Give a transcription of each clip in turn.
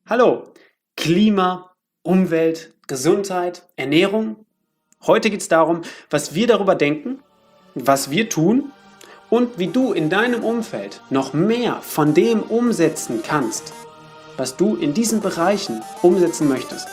Hallo, Klima, Umwelt, Gesundheit, Ernährung. Heute geht es darum, was wir darüber denken, was wir tun und wie du in deinem Umfeld noch mehr von dem umsetzen kannst, was du in diesen Bereichen umsetzen möchtest.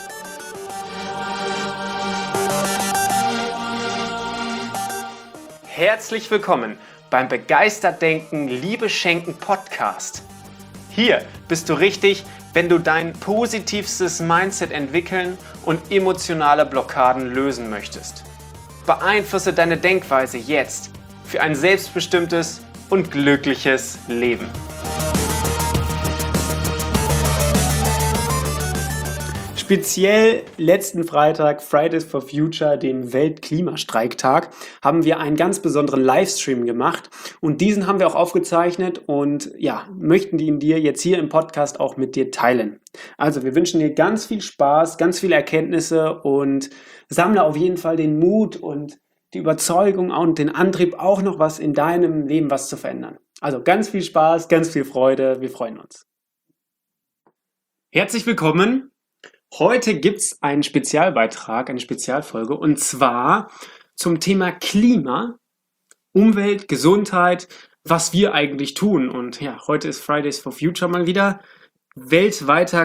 Herzlich willkommen beim Begeistert Denken, Liebe Schenken Podcast. Hier bist du richtig, wenn du dein positivstes Mindset entwickeln und emotionale Blockaden lösen möchtest. Beeinflusse deine Denkweise jetzt für ein selbstbestimmtes und glückliches Leben. Speziell letzten Freitag, Fridays for Future, den Weltklimastreiktag, haben wir einen ganz besonderen Livestream gemacht und diesen haben wir auch aufgezeichnet und möchten ihn dir jetzt hier im Podcast auch mit dir teilen. Also wir wünschen dir ganz viel Spaß, ganz viele Erkenntnisse und sammle auf jeden Fall den Mut und die Überzeugung und den Antrieb, auch noch was in deinem Leben was zu verändern. Also ganz viel Spaß, ganz viel Freude, wir freuen uns. Herzlich willkommen. Heute gibt's einen Spezialbeitrag, eine Spezialfolge, und zwar zum Thema Klima, Umwelt, Gesundheit, was wir eigentlich tun. Und ja, heute ist Fridays for Future mal wieder weltweiter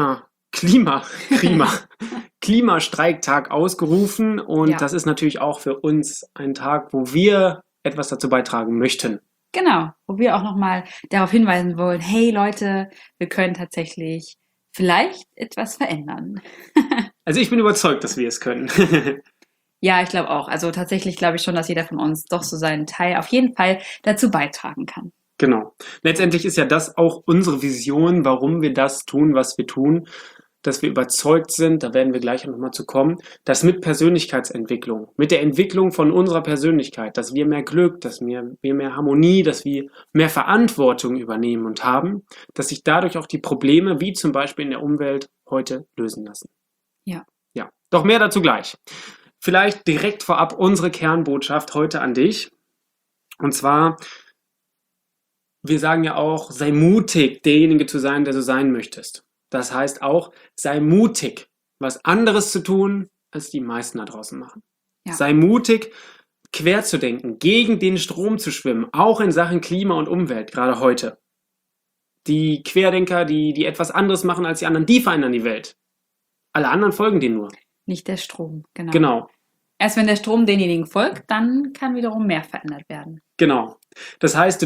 Klimastreiktag ausgerufen. Und das ist natürlich auch für uns ein Tag, wo wir etwas dazu beitragen möchten. Genau, wo wir auch nochmal darauf hinweisen wollen, hey Leute, wir können tatsächlich vielleicht etwas verändern. Also ich bin überzeugt, dass wir es können. Ja, ich glaube auch. Also tatsächlich glaube ich schon, dass jeder von uns doch so seinen Teil auf jeden Fall dazu beitragen kann. Genau. Letztendlich ist ja das auch unsere Vision, warum wir das tun, was wir tun, dass wir überzeugt sind, da werden wir gleich nochmal zu kommen, dass mit Persönlichkeitsentwicklung, mit der Entwicklung von unserer Persönlichkeit, dass wir mehr Glück, dass wir mehr Harmonie, dass wir mehr Verantwortung übernehmen und haben, dass sich dadurch auch die Probleme, wie zum Beispiel in der Umwelt, heute lösen lassen. Ja. Ja, doch mehr dazu gleich. Vielleicht direkt vorab unsere Kernbotschaft heute an dich. Und zwar, wir sagen ja auch, sei mutig, derjenige zu sein, der so sein möchtest. Das heißt auch, sei mutig, was anderes zu tun, als die meisten da draußen machen. Ja. Sei mutig, quer zu denken, gegen den Strom zu schwimmen, auch in Sachen Klima und Umwelt, gerade heute. Die Querdenker, die etwas anderes machen als die anderen, die verändern die Welt. Alle anderen folgen denen nur. Nicht der Strom, genau. Genau. Erst wenn der Strom denjenigen folgt, dann kann wiederum mehr verändert werden. Genau. Das heißt,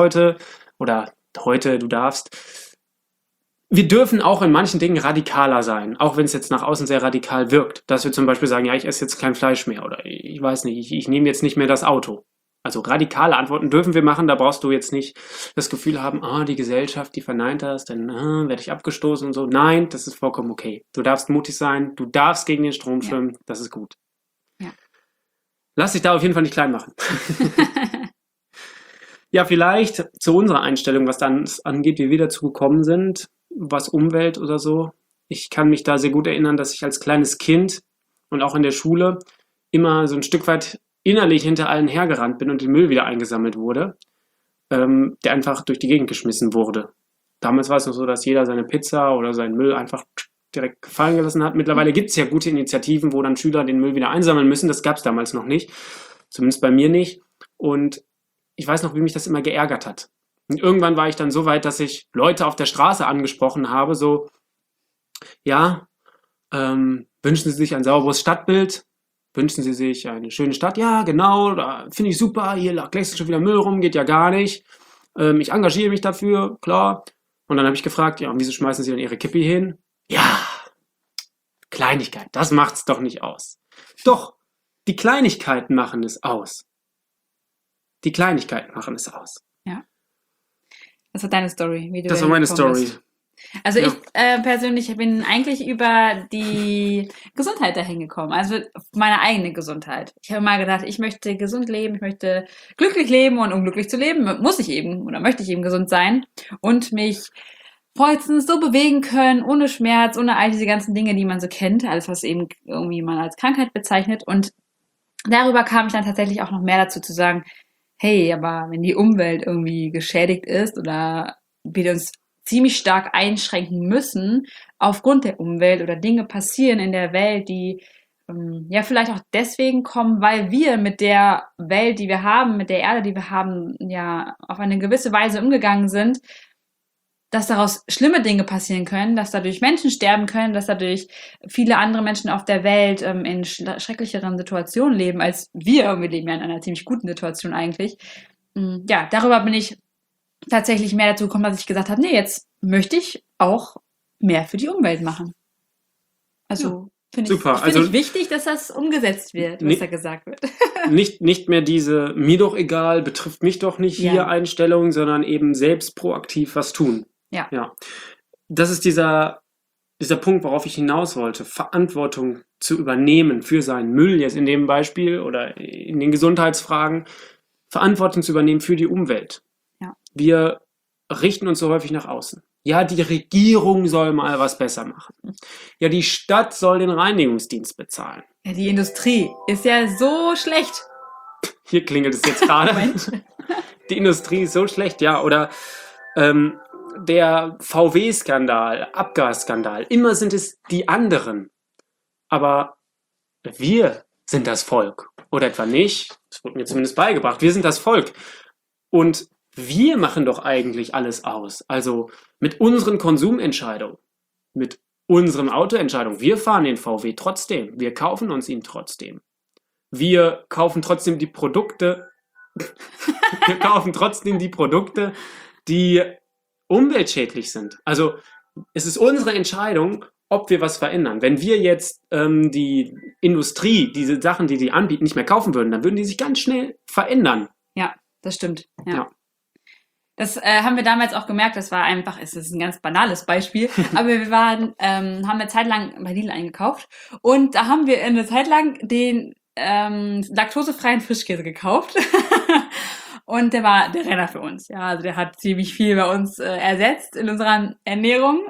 wir dürfen auch in manchen Dingen radikaler sein, auch wenn es jetzt nach außen sehr radikal wirkt. Dass wir zum Beispiel sagen, ja, ich esse jetzt kein Fleisch mehr oder ich weiß nicht, ich nehme jetzt nicht mehr das Auto. Also radikale Antworten dürfen wir machen, da brauchst du jetzt nicht das Gefühl haben, die Gesellschaft, die verneint das, dann werde ich abgestoßen und so. Nein, das ist vollkommen okay. Du darfst mutig sein, du darfst gegen den Strom schwimmen, das ist gut. Ja. Lass dich da auf jeden Fall nicht klein machen. Ja, vielleicht zu unserer Einstellung, was dann angeht, wie wir dazu gekommen sind, was Umwelt oder so. Ich kann mich da sehr gut erinnern, dass ich als kleines Kind und auch in der Schule immer so ein Stück weit innerlich hinter allen hergerannt bin und der Müll wieder eingesammelt wurde, der einfach durch die Gegend geschmissen wurde. Damals war es noch so, dass jeder seine Pizza oder seinen Müll einfach direkt gefallen gelassen hat. Mittlerweile gibt es ja gute Initiativen, wo dann Schüler den Müll wieder einsammeln müssen. Das gab es damals noch nicht. Zumindest bei mir nicht. Und ich weiß noch, wie mich das immer geärgert hat. Und irgendwann war ich dann so weit, dass ich Leute auf der Straße angesprochen habe, so, wünschen Sie sich ein sauberes Stadtbild? Wünschen Sie sich eine schöne Stadt? Ja, genau, da finde ich super, hier lag längst schon wieder Müll rum, geht ja gar nicht. Ich engagiere mich dafür, klar. Und dann habe ich gefragt, ja, und wieso schmeißen Sie dann Ihre Kippi hin? Ja, Kleinigkeit, das macht's doch nicht aus. Doch, die Kleinigkeiten machen es aus. Die Kleinigkeiten machen es aus. Ja. Das war deine Story. Das war meine Story. Bist. Also ich persönlich bin eigentlich über die Gesundheit dahin gekommen. Also meine eigene Gesundheit. Ich habe mal gedacht, ich möchte gesund leben, ich möchte glücklich leben und um glücklich zu leben, möchte ich eben gesund sein und mich vollstens so bewegen können, ohne Schmerz, ohne all diese ganzen Dinge, die man so kennt, alles was eben irgendwie man als Krankheit bezeichnet. Und darüber kam ich dann tatsächlich auch noch mehr dazu zu sagen, hey, aber wenn die Umwelt irgendwie geschädigt ist oder wir uns ziemlich stark einschränken müssen aufgrund der Umwelt oder Dinge passieren in der Welt, die ja vielleicht auch deswegen kommen, weil wir mit der Welt, die wir haben, mit der Erde, die wir haben, ja auf eine gewisse Weise umgegangen sind, dass daraus schlimme Dinge passieren können, dass dadurch Menschen sterben können, dass dadurch viele andere Menschen auf der Welt in schrecklicheren Situationen leben als wir. Und wir leben ja in einer ziemlich guten Situation eigentlich. Ja, darüber bin ich tatsächlich mehr dazu gekommen, dass ich gesagt habe, nee, jetzt möchte ich auch mehr für die Umwelt machen. Also finde ich, Super. find ich wichtig, dass das umgesetzt wird, was da gesagt wird. Nicht mehr diese mir doch egal, betrifft mich doch nicht Ja. hier Einstellung, sondern eben selbst proaktiv was tun. Ja. Das ist dieser Punkt, worauf ich hinaus wollte, Verantwortung zu übernehmen für seinen Müll, jetzt in dem Beispiel oder in den Gesundheitsfragen, Verantwortung zu übernehmen für die Umwelt. Ja. Wir richten uns so häufig nach außen. Ja, die Regierung soll mal was besser machen. Ja, die Stadt soll den Reinigungsdienst bezahlen. Ja, die Industrie ist ja so schlecht. Hier klingelt es jetzt gerade. Moment. Die Industrie ist so schlecht, ja. Oder der VW-Skandal, Abgasskandal. Immer sind es die anderen. Aber wir sind das Volk. Oder etwa nicht. Das wurde mir zumindest beigebracht. Wir sind das Volk. Und wir machen doch eigentlich alles aus. Also mit unseren Konsumentscheidungen, mit unseren Autoentscheidungen. Wir fahren den VW trotzdem. Wir kaufen uns ihn trotzdem. Wir kaufen trotzdem die Produkte. Wir kaufen trotzdem die Produkte, die umweltschädlich sind. Also es ist unsere Entscheidung, ob wir was verändern. Wenn wir jetzt die Industrie, diese Sachen, die anbieten, nicht mehr kaufen würden, dann würden die sich ganz schnell verändern. Ja, das stimmt. Ja. Ja. Das haben wir damals auch gemerkt, das war einfach, es ist ein ganz banales Beispiel, aber wir haben eine Zeit lang bei Lidl eingekauft und da haben wir eine Zeit lang den laktosefreien Frischkäse gekauft. Und der war der Renner für uns. Ja, also der hat ziemlich viel bei uns ersetzt in unserer Ernährung.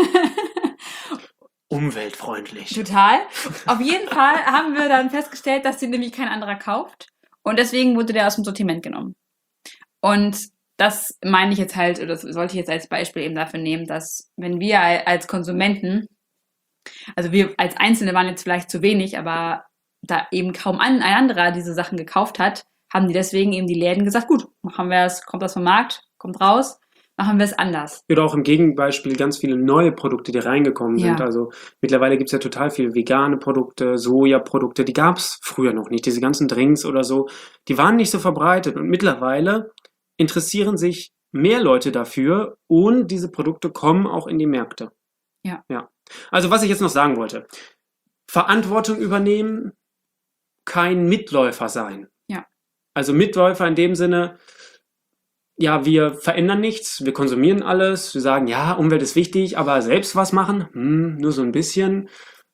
Umweltfreundlich. Total. Auf jeden Fall haben wir dann festgestellt, dass den nämlich kein anderer kauft. Und deswegen wurde der aus dem Sortiment genommen. Und das meine ich jetzt halt, oder das sollte ich jetzt als Beispiel eben dafür nehmen, dass wenn wir als Konsumenten, also wir als Einzelne waren jetzt vielleicht zu wenig, aber da eben kaum ein anderer diese Sachen gekauft hat, haben die deswegen eben die Läden gesagt, gut, machen wir es, kommt das vom Markt, kommt raus, machen wir es anders. Oder auch im Gegenbeispiel ganz viele neue Produkte, die reingekommen sind. Ja. Also mittlerweile gibt es ja total viele vegane Produkte, Sojaprodukte, die gab es früher noch nicht. Diese ganzen Drinks oder so, die waren nicht so verbreitet. Und mittlerweile interessieren sich mehr Leute dafür und diese Produkte kommen auch in die Märkte. Ja. Also was ich jetzt noch sagen wollte, Verantwortung übernehmen, kein Mitläufer sein. Ja. Also Mitläufer in dem Sinne, ja, wir verändern nichts, wir konsumieren alles, wir sagen, ja, Umwelt ist wichtig, aber selbst was machen, nur so ein bisschen.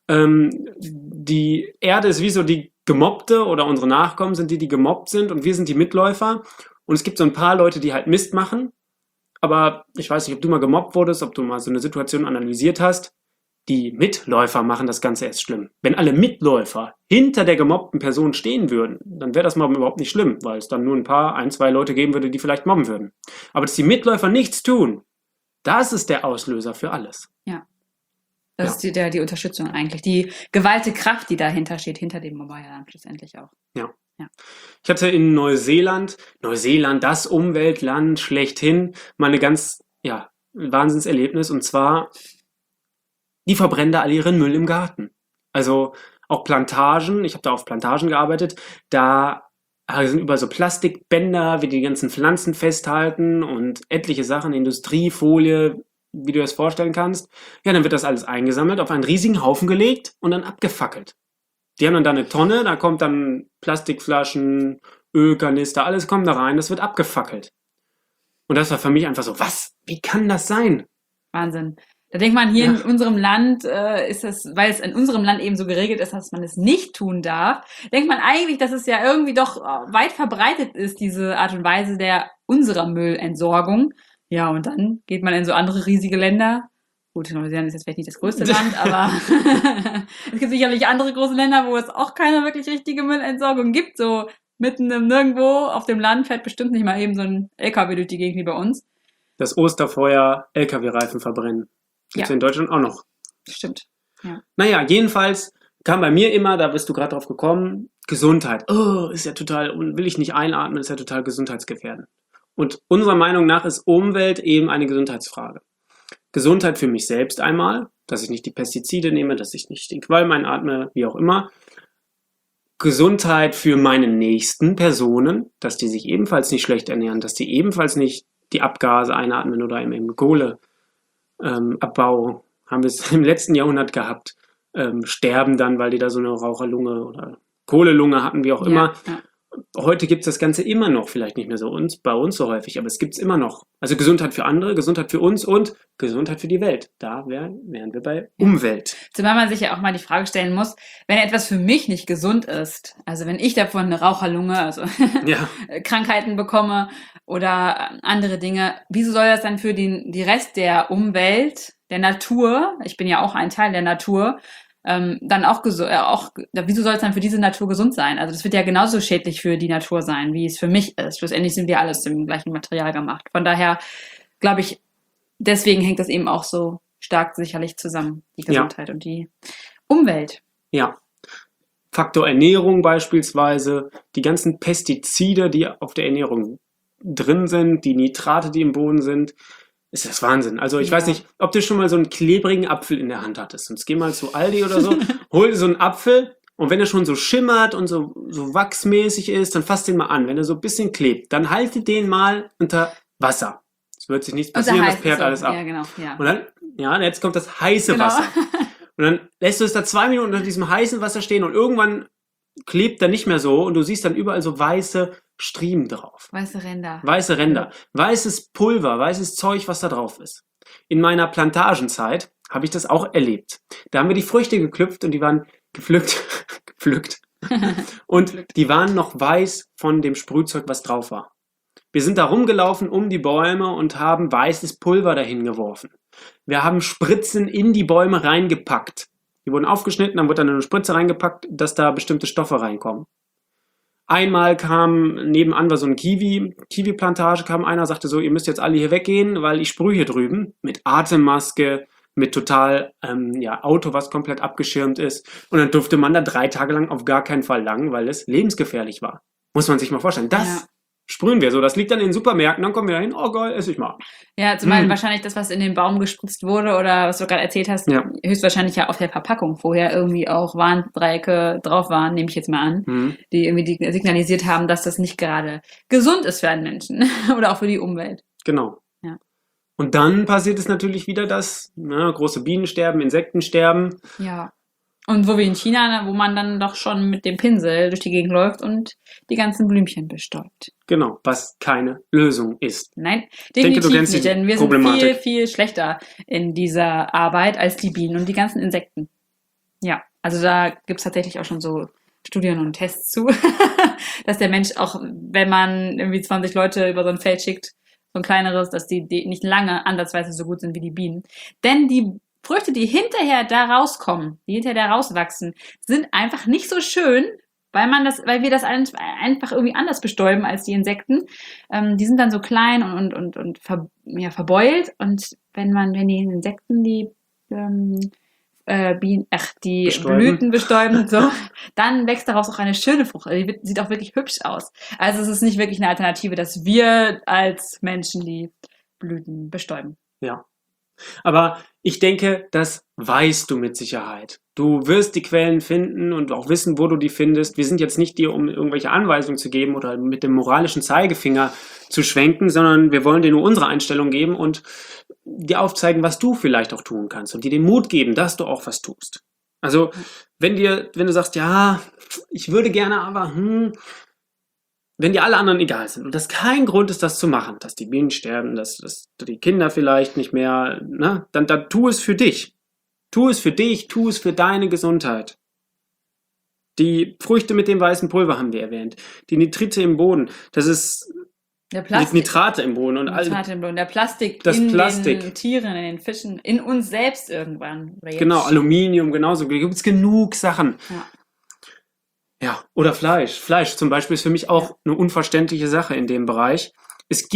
Die Erde ist wie so die Gemobbte oder unsere Nachkommen sind die gemobbt sind und wir sind die Mitläufer. Und es gibt so ein paar Leute, die halt Mist machen, aber ich weiß nicht, ob du mal gemobbt wurdest, ob du mal so eine Situation analysiert hast. Die Mitläufer machen das Ganze erst schlimm. Wenn alle Mitläufer hinter der gemobbten Person stehen würden, dann wäre das Mobben überhaupt nicht schlimm, weil es dann nur ein, zwei Leute geben würde, die vielleicht mobben würden. Aber dass die Mitläufer nichts tun, das ist der Auslöser für alles. Ja. Das ist die Unterstützung eigentlich. Die gewaltige Kraft, die dahinter steht, hinter dem Mobber ja dann schlussendlich auch. Ja. Ich hatte in Neuseeland, das Umweltland schlechthin, mal ein ganz, Wahnsinnserlebnis. Und zwar, die verbrennen da alle ihren Müll im Garten. Also auch Plantagen, ich habe da auf Plantagen gearbeitet, da sind über so Plastikbänder, wie die ganzen Pflanzen festhalten und etliche Sachen, Industriefolie, wie du das vorstellen kannst. Ja, dann wird das alles eingesammelt, auf einen riesigen Haufen gelegt und dann abgefackelt. Die haben dann da eine Tonne, da kommt dann Plastikflaschen, Ölkanister, alles kommt da rein, das wird abgefackelt. Und das war für mich einfach so, was? Wie kann das sein? Wahnsinn. Da denkt man, hier in unserem Land ist das, weil es in unserem Land eben so geregelt ist, dass man es nicht tun darf, denkt man eigentlich, dass es ja irgendwie doch weit verbreitet ist, diese Art und Weise unserer Müllentsorgung. Ja, und dann geht man in so andere riesige Länder. Gut, Neuseeland ist jetzt vielleicht nicht das größte Land, aber es gibt sicherlich andere große Länder, wo es auch keine wirklich richtige Müllentsorgung gibt. So mitten im Nirgendwo auf dem Land fährt bestimmt nicht mal eben so ein LKW durch die Gegend wie bei uns. das Osterfeuer LKW-Reifen verbrennen. Gibt es Ja. in Deutschland auch noch. Stimmt. Ja. Naja, jedenfalls kam bei mir immer, da bist du gerade drauf gekommen, Gesundheit. Oh, ist ja total, will ich nicht einatmen, ist ja total gesundheitsgefährdend. Und unserer Meinung nach ist Umwelt eben eine Gesundheitsfrage. Gesundheit für mich selbst einmal, dass ich nicht die Pestizide nehme, dass ich nicht den Qualm einatme, wie auch immer. Gesundheit für meine nächsten Personen, dass die sich ebenfalls nicht schlecht ernähren, dass die ebenfalls nicht die Abgase einatmen oder im Kohleabbau, haben wir es im letzten Jahrhundert gehabt, sterben dann, weil die da so eine Raucherlunge oder Kohlelunge hatten, wie auch immer. Ja. Heute gibt es das Ganze immer noch, vielleicht nicht mehr so bei uns so häufig, aber es gibt es immer noch. Also Gesundheit für andere, Gesundheit für uns und Gesundheit für die Welt. Da wären wir bei Umwelt. Zumal man sich ja auch mal die Frage stellen muss, wenn etwas für mich nicht gesund ist, also wenn ich davon eine Raucherlunge, also Ja, Krankheiten bekomme oder andere Dinge, wieso soll das dann für die Rest der Umwelt, der Natur, ich bin ja auch ein Teil der Natur, dann wieso soll es dann für diese Natur gesund sein? Also das wird ja genauso schädlich für die Natur sein, wie es für mich ist. Schlussendlich sind wir alles im gleichen Material gemacht. Von daher glaube ich, deswegen hängt das eben auch so stark sicherlich zusammen, die Gesundheit und die Umwelt. ja. Faktor Ernährung beispielsweise, die ganzen Pestizide, die auf der Ernährung drin sind, die Nitrate, die im Boden sind, ist das Wahnsinn. Also ich weiß nicht, ob du schon mal so einen klebrigen Apfel in der Hand hattest. Sonst geh mal zu Aldi oder so, hol dir so einen Apfel und wenn er schon so schimmert und so wachsmäßig ist, dann fass den mal an. Wenn er so ein bisschen klebt, dann halte den mal unter Wasser. Es wird sich nichts passieren, das perlt alles ab. Ja, genau. Ja. Und dann, jetzt kommt das heiße Wasser. Und dann lässt du es da 2 Minuten unter diesem heißen Wasser stehen und irgendwann klebt er nicht mehr so und du siehst dann überall so weiße Striemen drauf. Weiße Ränder. Weiße Ränder. Weißes Pulver, weißes Zeug, was da drauf ist. In meiner Plantagenzeit habe ich das auch erlebt. Da haben wir die Früchte gepflückt und die waren gepflückt. Und die waren noch weiß von dem Sprühzeug, was drauf war. Wir sind da rumgelaufen um die Bäume und haben weißes Pulver dahin geworfen. Wir haben Spritzen in die Bäume reingepackt. Die wurden aufgeschnitten, dann wurde dann eine Spritze reingepackt, dass da bestimmte Stoffe reinkommen. Einmal kam, nebenan war so eine Kiwi-Plantage, kam einer, sagte so, ihr müsst jetzt alle hier weggehen, weil ich sprühe hier drüben mit Atemmaske, mit total Auto, was komplett abgeschirmt ist. Und dann durfte man da 3 Tage lang auf gar keinen Fall lang, weil es lebensgefährlich war. Muss man sich mal vorstellen. Das sprühen wir so. Das liegt dann in den Supermärkten, dann kommen wir da hin, oh geil, esse ich mal. Ja, zumal wahrscheinlich das, was in den Baum gespritzt wurde oder was du gerade erzählt hast, höchstwahrscheinlich ja auf der Verpackung vorher irgendwie auch Warndreiecke drauf waren, nehme ich jetzt mal an, die irgendwie signalisiert haben, dass das nicht gerade gesund ist für einen Menschen oder auch für die Umwelt. Genau. Ja. Und dann passiert es natürlich wieder, dass große Bienen sterben, Insekten sterben. Ja. Und wo wir in China, wo man dann doch schon mit dem Pinsel durch die Gegend läuft und die ganzen Blümchen bestäubt. Genau, was keine Lösung ist. Nein, Denke, definitiv nicht, denn wir sind viel, viel schlechter in dieser Arbeit als die Bienen und die ganzen Insekten. Ja, also da gibt's tatsächlich auch schon so Studien und Tests zu, dass der Mensch auch, wenn man irgendwie 20 Leute über so ein Feld schickt, so ein kleineres, dass die nicht lange ansatzweise so gut sind wie die Bienen. Denn die Früchte, die hinterher da rauskommen, die hinterher da rauswachsen, sind einfach nicht so schön, weil wir das einfach irgendwie anders bestäuben als die Insekten. Die sind dann so klein und verbeult. Und wenn die Insekten die Blüten bestäuben, so, dann wächst daraus auch eine schöne Frucht. Also die sieht auch wirklich hübsch aus. Also es ist nicht wirklich eine Alternative, dass wir als Menschen die Blüten bestäuben. Ja. Aber ich denke, das weißt du mit Sicherheit. Du wirst die Quellen finden und auch wissen, wo du die findest. Wir sind jetzt nicht dir, um irgendwelche Anweisungen zu geben oder mit dem moralischen Zeigefinger zu schwenken, sondern wir wollen dir nur unsere Einstellung geben und dir aufzeigen, was du vielleicht auch tun kannst und dir den Mut geben, dass du auch was tust. Also, wenn du sagst, ja, ich würde gerne, aber wenn dir alle anderen egal sind und das kein Grund ist, das zu machen, dass die Bienen sterben, dass die Kinder vielleicht nicht mehr, dann tu es für dich. Tu es für dich, tu es für deine Gesundheit. Die Früchte mit dem weißen Pulver haben wir erwähnt. Die Nitrite im Boden, das ist Nitrate im Boden. Und Nitrate im Boden, der Plastik den Tieren, in den Fischen, in uns selbst irgendwann. Genau, Aluminium genauso. Da gibt es genug Sachen. Ja, oder Fleisch. Fleisch zum Beispiel ist für mich auch eine unverständliche Sache in dem Bereich. Es gibt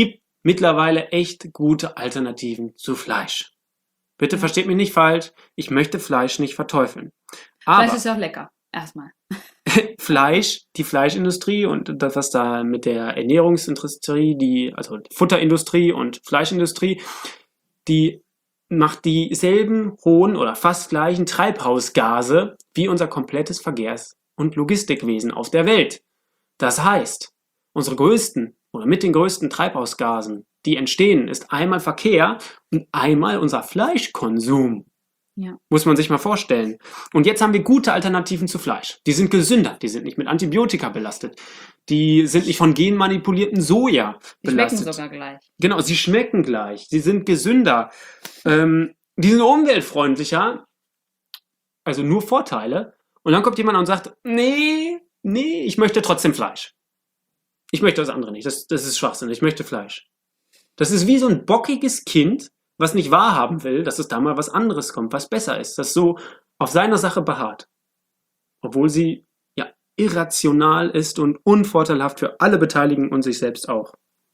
mittlerweile echt gute Alternativen zu Fleisch. Bitte versteht mich nicht falsch, ich möchte Fleisch nicht verteufeln. Fleisch Aber ist ja auch lecker. Erstmal. Fleisch, die Fleischindustrie und das, was da mit der Ernährungsindustrie, also die Futterindustrie und Fleischindustrie, die macht dieselben hohen oder fast gleichen Treibhausgase wie unser komplettes Verkehrs- und Logistikwesen auf der Welt. Das heißt, unsere größten oder mit den größten Treibhausgasen, die entstehen, ist einmal Verkehr und einmal unser Fleischkonsum. Ja. Muss man sich mal vorstellen. Und jetzt haben wir gute Alternativen zu Fleisch. Die sind gesünder, die sind nicht mit Antibiotika belastet. Die sind nicht von genmanipuliertem Soja Die schmecken belastet. sogar gleich. Genau, sie schmecken gleich, sie sind gesünder, die sind umweltfreundlicher, also nur Vorteile. Und dann kommt jemand und sagt, nee, ich möchte trotzdem Fleisch. Ich möchte das andere nicht, das ist Schwachsinn, ich möchte Fleisch. Das ist wie so ein bockiges Kind, was nicht wahrhaben will, dass es da mal was anderes kommt, was besser ist, das so auf seiner Sache beharrt. Obwohl sie ja irrational ist und unvorteilhaft für alle Beteiligten und sich selbst auch.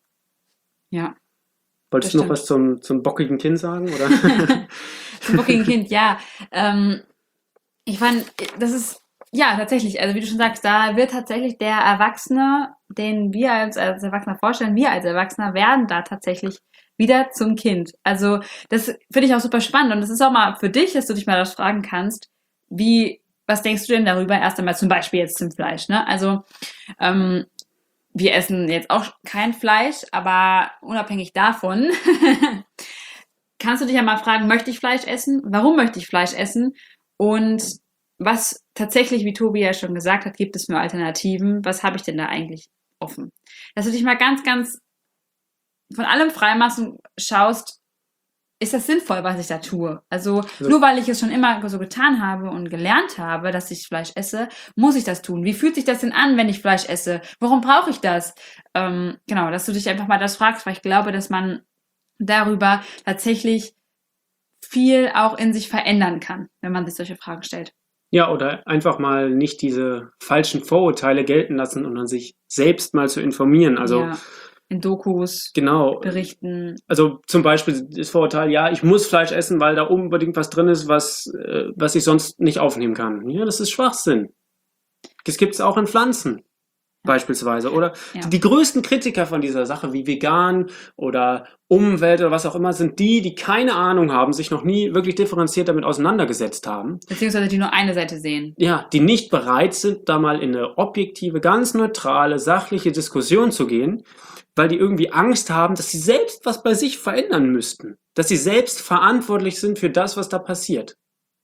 Ja. Wolltest Das du noch was zum bockigen Kind sagen? Oder? Zum bockigen Kind, ja. Ich fand, das ist, ja, tatsächlich, also wie du schon sagst, da wird tatsächlich der Erwachsene, den wir als Erwachsener vorstellen, wir als Erwachsener werden da tatsächlich wieder zum Kind. Also das finde ich auch super spannend und das ist auch mal für dich, dass du dich mal das fragen kannst, was denkst du denn darüber? Erst einmal zum Beispiel jetzt zum Fleisch, ne? Also wir essen jetzt auch kein Fleisch, aber unabhängig davon kannst du dich ja mal fragen, möchte ich Fleisch essen? Warum möchte ich Fleisch essen? Und was tatsächlich, wie Tobi ja schon gesagt hat, gibt es für Alternativen? Was habe ich denn da eigentlich offen? Dass du dich mal ganz, ganz von allem freimachst und schaust, ist das sinnvoll, was ich da tue? Also nur weil ich es schon immer so getan habe und gelernt habe, dass ich Fleisch esse, muss ich das tun. Wie fühlt sich das denn an, wenn ich Fleisch esse? Warum brauche ich das? Genau, dass du dich einfach mal das fragst, weil ich glaube, dass man darüber tatsächlich viel auch in sich verändern kann, wenn man sich solche Fragen stellt. Ja, oder einfach mal nicht diese falschen Vorurteile gelten lassen und dann sich selbst mal zu informieren. Also ja, in Dokus genau. berichten. Also zum Beispiel das Vorurteil, ja, ich muss Fleisch essen, weil da unbedingt was drin ist, was ich sonst nicht aufnehmen kann. Ja, das ist Schwachsinn. Das gibt es auch in Pflanzen. Beispielsweise. Oder die größten Kritiker von dieser Sache, wie vegan oder Umwelt oder was auch immer, sind die keine Ahnung haben, sich noch nie wirklich differenziert damit auseinandergesetzt haben. Beziehungsweise die nur eine Seite sehen. Ja, die nicht bereit sind, da mal in eine objektive, ganz neutrale, sachliche Diskussion zu gehen, weil die irgendwie Angst haben, dass sie selbst was bei sich verändern müssten. Dass sie selbst verantwortlich sind für das, was da passiert.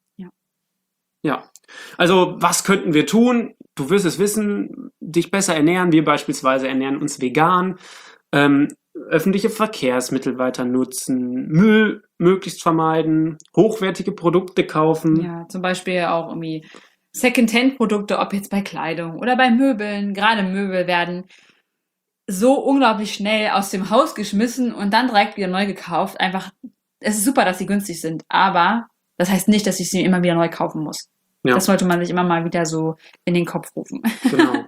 Ja. Also, was könnten wir tun? Du wirst es wissen, dich besser ernähren. Wir beispielsweise ernähren uns vegan, öffentliche Verkehrsmittel weiter nutzen, Müll möglichst vermeiden, hochwertige Produkte kaufen. Ja, zum Beispiel auch irgendwie Secondhand-Produkte, ob jetzt bei Kleidung oder bei Möbeln. Gerade Möbel werden so unglaublich schnell aus dem Haus geschmissen und dann direkt wieder neu gekauft. Einfach, es ist super, dass sie günstig sind, aber das heißt nicht, dass ich sie immer wieder neu kaufen muss. Ja. Das sollte man sich immer mal wieder so in den Kopf rufen. Genau.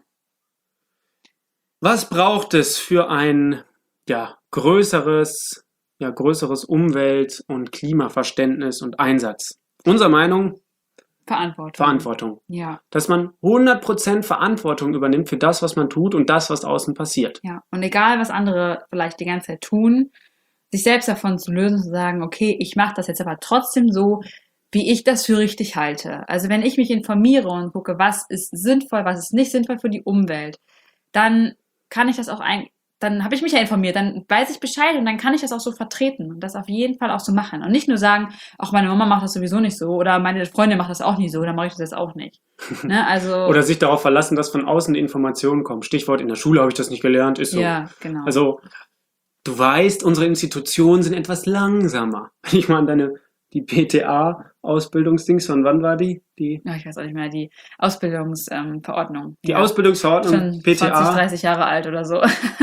Was braucht es für ein größeres Umwelt- und Klimaverständnis und Einsatz? Unsere Meinung? Verantwortung. Ja. Dass man 100% Verantwortung übernimmt für das, was man tut und das, was außen passiert. Ja, und egal, was andere vielleicht die ganze Zeit tun, sich selbst davon zu lösen, zu sagen, okay, ich mache das jetzt aber trotzdem so, wie ich das für richtig halte. Also wenn ich mich informiere und gucke, was ist sinnvoll, was ist nicht sinnvoll für die Umwelt, dann kann ich das auch dann habe ich mich ja informiert, dann weiß ich Bescheid und dann kann ich das auch so vertreten und das auf jeden Fall auch so machen. Und nicht nur sagen, ach, meine Mama macht das sowieso nicht so oder meine Freundin macht das auch nie so, dann mache ich das jetzt auch nicht. Ne? Also, oder sich darauf verlassen, dass von außen die Informationen kommen. Stichwort, in der Schule habe ich das nicht gelernt, ist so. Ja, genau. Also du weißt, unsere Institutionen sind etwas langsamer. Wenn ich mal an die PTA-Ausbildungsdings, von wann war die? Ja, ich weiß auch nicht mehr, die Ausbildungsverordnung. Die Ausbildungsverordnung, schon PTA. 20, 30 Jahre alt oder so.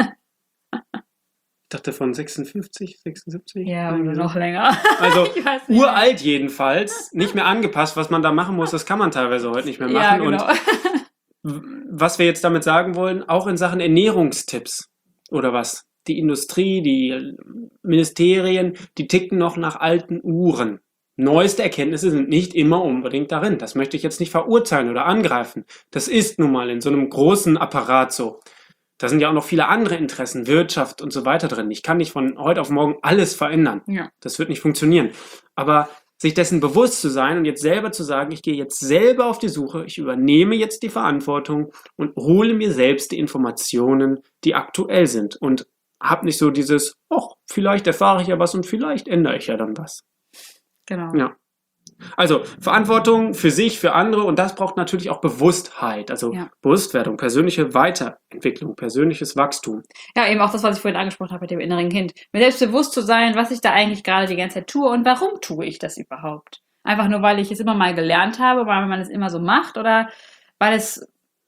Ich dachte von 56, 76? Ja, oder noch länger. Also uralt jedenfalls, nicht mehr angepasst. Was man da machen muss, das kann man teilweise heute nicht mehr machen. Ja, genau. Und was wir jetzt damit sagen wollen, auch in Sachen Ernährungstipps oder was? die Industrie, die Ministerien, die ticken noch nach alten Uhren. Neueste Erkenntnisse sind nicht immer unbedingt darin. Das möchte ich jetzt nicht verurteilen oder angreifen. Das ist nun mal in so einem großen Apparat so. Da sind ja auch noch viele andere Interessen, Wirtschaft und so weiter drin. Ich kann nicht von heute auf morgen alles verändern. Ja. Das wird nicht funktionieren. Aber sich dessen bewusst zu sein und jetzt selber zu sagen, ich gehe jetzt selber auf die Suche, ich übernehme jetzt die Verantwortung und hole mir selbst die Informationen, die aktuell sind und habe nicht so dieses, vielleicht erfahre ich ja was und vielleicht ändere ich ja dann was. Genau. Ja. Also Verantwortung für sich, für andere und das braucht natürlich auch Bewusstheit, also Bewusstwerdung, persönliche Weiterentwicklung, persönliches Wachstum. Ja, eben auch das, was ich vorhin angesprochen habe mit dem inneren Kind. Mir selbst bewusst zu sein, was ich da eigentlich gerade die ganze Zeit tue und warum tue ich das überhaupt? Einfach nur, weil ich es immer mal gelernt habe, weil man es immer so macht oder weil es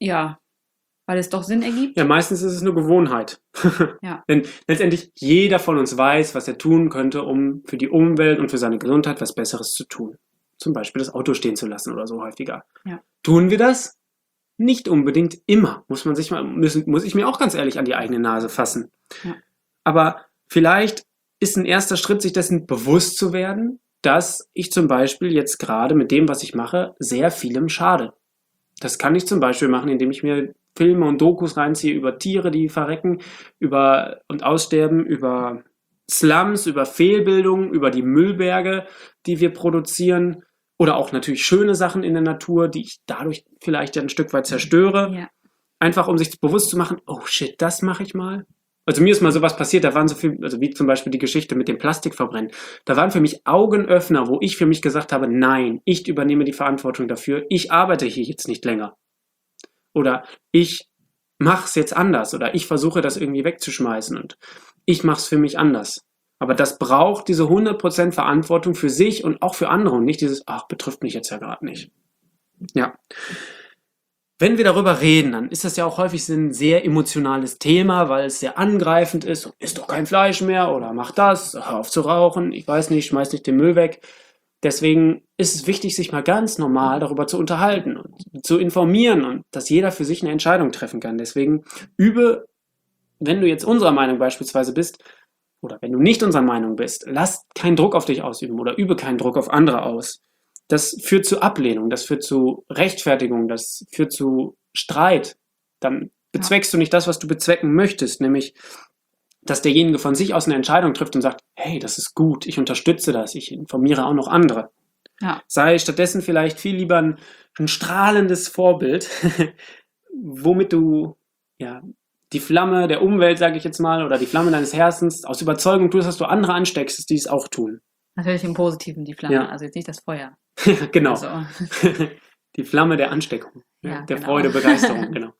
doch Sinn ergibt? Ja, meistens ist es eine Gewohnheit. Ja. Denn letztendlich jeder von uns weiß, was er tun könnte, um für die Umwelt und für seine Gesundheit was Besseres zu tun. Zum Beispiel das Auto stehen zu lassen oder so häufiger. Ja. Tun wir das? Nicht unbedingt immer. Muss ich mir auch ganz ehrlich an die eigene Nase fassen. Ja. Aber vielleicht ist ein erster Schritt, sich dessen bewusst zu werden, dass ich zum Beispiel jetzt gerade mit dem, was ich mache, sehr vielem schade. Das kann ich zum Beispiel machen, indem ich mir Filme und Dokus reinziehe über Tiere, die verrecken, und aussterben, über Slums, über Fehlbildung, über die Müllberge, die wir produzieren oder auch natürlich schöne Sachen in der Natur, die ich dadurch vielleicht ein Stück weit zerstöre. Ja. Einfach um sich bewusst zu machen, oh shit, das mache ich mal. Also mir ist mal sowas passiert, da waren so viel, also wie zum Beispiel die Geschichte mit dem Plastikverbrennen. Da waren für mich Augenöffner, wo ich für mich gesagt habe, nein, ich übernehme die Verantwortung dafür, ich arbeite hier jetzt nicht länger. Oder ich mache es jetzt anders oder ich versuche das irgendwie wegzuschmeißen und ich mache es für mich anders. Aber das braucht diese 100% Verantwortung für sich und auch für andere und nicht dieses, betrifft mich jetzt ja gerade nicht. Ja. Wenn wir darüber reden, dann ist das ja auch häufig ein sehr emotionales Thema, weil es sehr angreifend ist. Isst doch kein Fleisch mehr oder mach das, hör auf zu rauchen, ich weiß nicht, schmeiß nicht den Müll weg. Deswegen ist es wichtig, sich mal ganz normal darüber zu unterhalten und zu informieren und dass jeder für sich eine Entscheidung treffen kann. Deswegen wenn du jetzt unserer Meinung beispielsweise bist oder wenn du nicht unserer Meinung bist, lass keinen Druck auf dich ausüben oder übe keinen Druck auf andere aus. Das führt zu Ablehnung, das führt zu Rechtfertigung, das führt zu Streit. Dann bezweckst du nicht das, was du bezwecken möchtest, nämlich dass derjenige von sich aus eine Entscheidung trifft und sagt, hey, das ist gut, ich unterstütze das, ich informiere auch noch andere. Ja. Sei stattdessen vielleicht viel lieber ein strahlendes Vorbild, womit du die Flamme der Umwelt, sage ich jetzt mal, oder die Flamme deines Herzens aus Überzeugung tust, dass du andere ansteckst, dass die es auch tun. Natürlich im Positiven die Flamme, also jetzt nicht das Feuer. Genau. Also. Die Flamme der Ansteckung, der genau. Freude, Begeisterung, genau.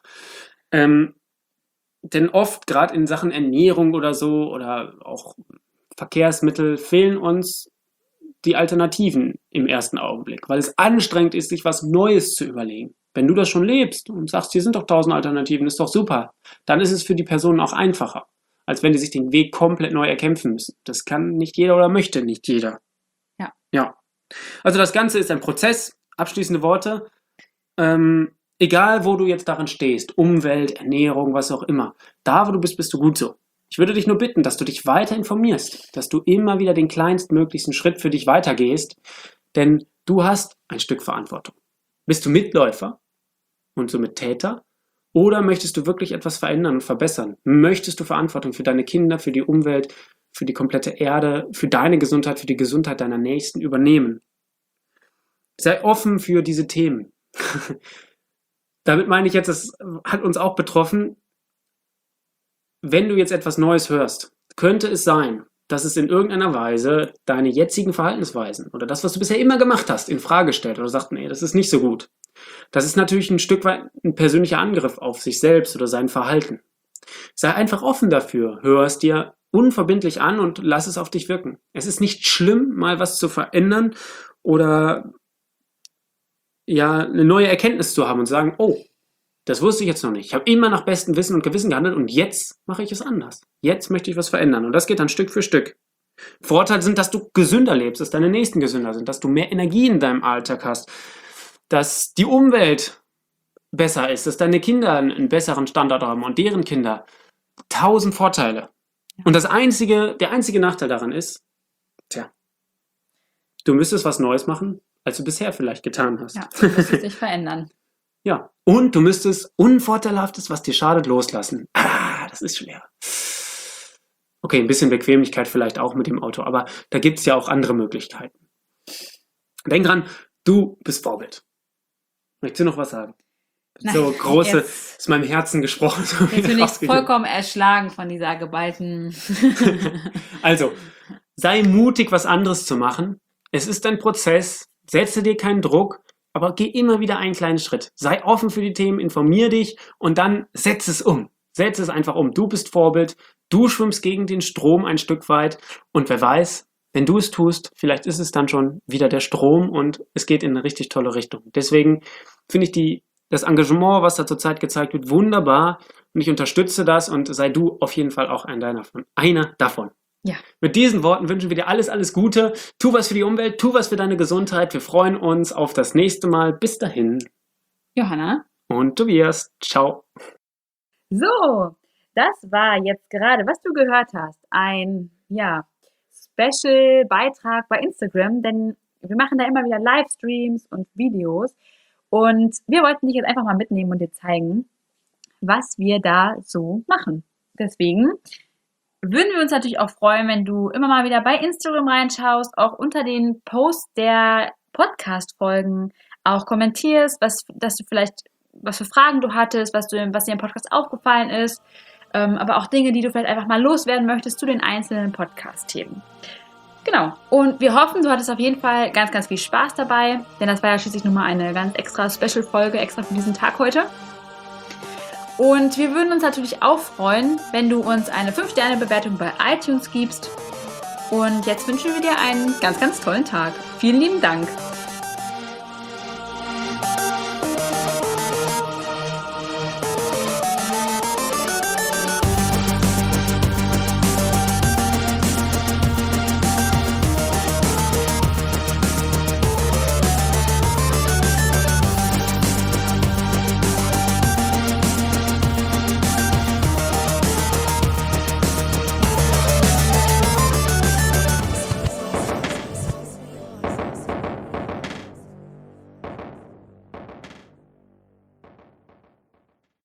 Denn oft, gerade in Sachen Ernährung oder so, oder auch Verkehrsmittel, fehlen uns die Alternativen im ersten Augenblick, weil es anstrengend ist, sich was Neues zu überlegen. Wenn du das schon lebst und sagst, hier sind doch 1000 Alternativen, ist doch super, dann ist es für die Personen auch einfacher, als wenn die sich den Weg komplett neu erkämpfen müssen. Das kann nicht jeder oder möchte nicht jeder. Ja. Also das Ganze ist ein Prozess, abschließende Worte. Egal, wo du jetzt darin stehst, Umwelt, Ernährung, was auch immer, da, wo du bist, bist du gut so. Ich würde dich nur bitten, dass du dich weiter informierst, dass du immer wieder den kleinstmöglichsten Schritt für dich weitergehst, denn du hast ein Stück Verantwortung. Bist du Mitläufer und somit Täter oder möchtest du wirklich etwas verändern und verbessern? Möchtest du Verantwortung für deine Kinder, für die Umwelt, für die komplette Erde, für deine Gesundheit, für die Gesundheit deiner Nächsten übernehmen? Sei offen für diese Themen. Damit meine ich jetzt, das hat uns auch betroffen, wenn du jetzt etwas Neues hörst, könnte es sein, dass es in irgendeiner Weise deine jetzigen Verhaltensweisen oder das, was du bisher immer gemacht hast, in Frage stellt oder sagt, nee, das ist nicht so gut. Das ist natürlich ein Stück weit ein persönlicher Angriff auf sich selbst oder sein Verhalten. Sei einfach offen dafür, hör es dir unverbindlich an und lass es auf dich wirken. Es ist nicht schlimm, mal was zu verändern oder eine neue Erkenntnis zu haben und zu sagen, oh, das wusste ich jetzt noch nicht. Ich habe immer nach bestem Wissen und Gewissen gehandelt und jetzt mache ich es anders. Jetzt möchte ich was verändern und das geht dann Stück für Stück. Vorteile sind, dass du gesünder lebst, dass deine Nächsten gesünder sind, dass du mehr Energie in deinem Alltag hast, dass die Umwelt besser ist, dass deine Kinder einen besseren Standard haben und deren Kinder. 1000 Vorteile. Und der einzige Nachteil daran ist, du müsstest was Neues machen, als du bisher vielleicht getan hast. Ja, du müsstest dich verändern. Ja, und du müsstest Unvorteilhaftes, was dir schadet, loslassen. Das ist schwer. Okay, ein bisschen Bequemlichkeit vielleicht auch mit dem Auto, aber da gibt es ja auch andere Möglichkeiten. Denk dran, du bist Vorbild. Möchtest du noch was sagen? Nein, so große, jetzt- ist meinem Herzen gesprochen. So Jetzt wie bin ich rausgekommen. vollkommen erschlagen von dieser geballten. Also, sei mutig, was anderes zu machen. Es ist ein Prozess. Setze dir keinen Druck, aber geh immer wieder einen kleinen Schritt. Sei offen für die Themen, informier dich und dann setz es um. Setz es einfach um. Du bist Vorbild. Du schwimmst gegen den Strom ein Stück weit. Und wer weiß, wenn du es tust, vielleicht ist es dann schon wieder der Strom und es geht in eine richtig tolle Richtung. Deswegen finde ich das Engagement, was da zurzeit gezeigt wird, wunderbar. Und ich unterstütze das und sei du auf jeden Fall auch einer davon. Ja. Mit diesen Worten wünschen wir dir alles Gute. Tu was für die Umwelt, tu was für deine Gesundheit. Wir freuen uns auf das nächste Mal. Bis dahin. Johanna? Und Tobias. Ciao. So, das war jetzt gerade, was du gehört hast, ein Special-Beitrag bei Instagram, denn wir machen da immer wieder Livestreams und Videos und wir wollten dich jetzt einfach mal mitnehmen und dir zeigen, was wir da so machen. Deswegen würden wir uns natürlich auch freuen, wenn du immer mal wieder bei Instagram reinschaust, auch unter den Posts der Podcast-Folgen auch kommentierst, was für Fragen du hattest, was dir im Podcast aufgefallen ist, aber auch Dinge, die du vielleicht einfach mal loswerden möchtest zu den einzelnen Podcast-Themen. Genau. Und wir hoffen, du hattest auf jeden Fall ganz, ganz viel Spaß dabei, denn das war ja schließlich nochmal eine ganz extra Special-Folge, extra für diesen Tag heute. Und wir würden uns natürlich auch freuen, wenn du uns eine 5-Sterne-Bewertung bei iTunes gibst. Und jetzt wünschen wir dir einen ganz, ganz tollen Tag. Vielen lieben Dank.